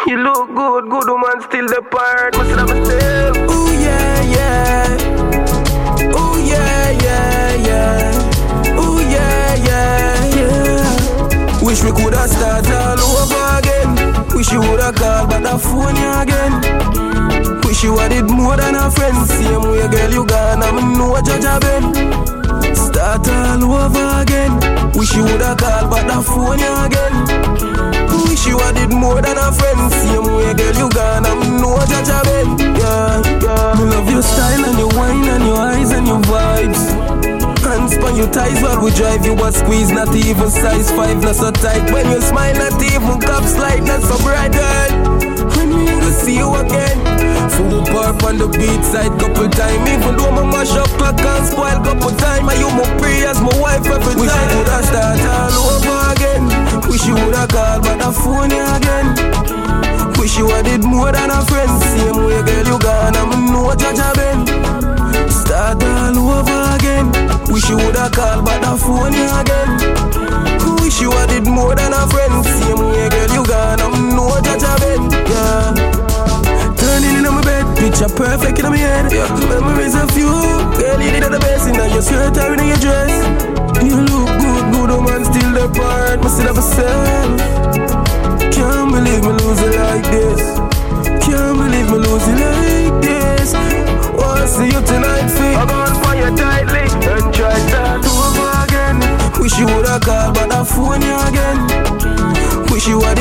You look good, good woman still the part. Must have myself. Ooh yeah, yeah. Ooh yeah, yeah, yeah. Ooh yeah, yeah, yeah. Wish we coulda start all over again. Wish you woulda called but I phone you again. Wish you had it more than a friend. Same way girl you gone, I'm no judge a Ben. Start all over again. Wish you woulda called but I phone you again. Wish you had it more than a friend. Same way girl you gone, I'm no judge a Ben. Yeah, yeah. Me love your style and your wine and your eyes and your vibes. Hands on your thighs while we drive you a squeeze. Not even size 5, not so tight. When you smile, not even cups light, not so bright, girl. When we ain't gonna see you again. Full park on the beach side couple time. Even though my mash up clock and spoil couple time. I you my prayers, my wife every time. Wish you coulda start all over again. Wish you woulda called but I phone you again. Wish you had it more than a friend. Same way girl you gone, I'm no judge a Ben. Start all over again. Wish you woulda called but I phone you again. Wish you had it more than a friend. Same way girl you gone, I'm no judge a Ben. Yeah. Turning in my bed, picture perfect in my head. Yeah. Memories of you, girl you did the best. In your shirt or in your dress. You look good, good woman still the part. Must have myself. Can't believe me lose it like this. Can't believe me lose it like this. Wanna see you tonight, fit. I'm gonna find you tightly and try start over again. Wish you woulda called but I phone you again. Wish you had